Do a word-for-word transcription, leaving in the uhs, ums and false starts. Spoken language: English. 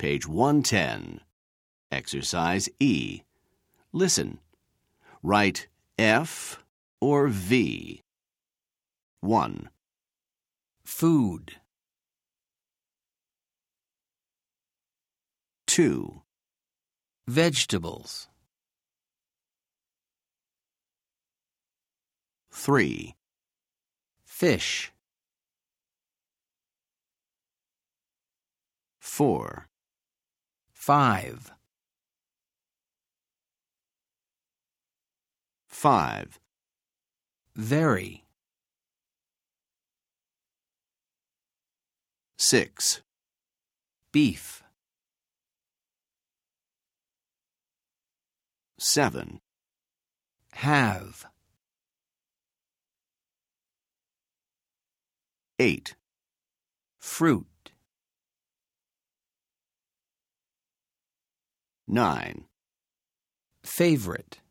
Page one ten. Exercise E. Listen. Write F or V. one. Food. two. Vegetables. three. Fish. four. Five. five. Very. six. Beef. seven. Have. eight. Fruit. nine. Favorite.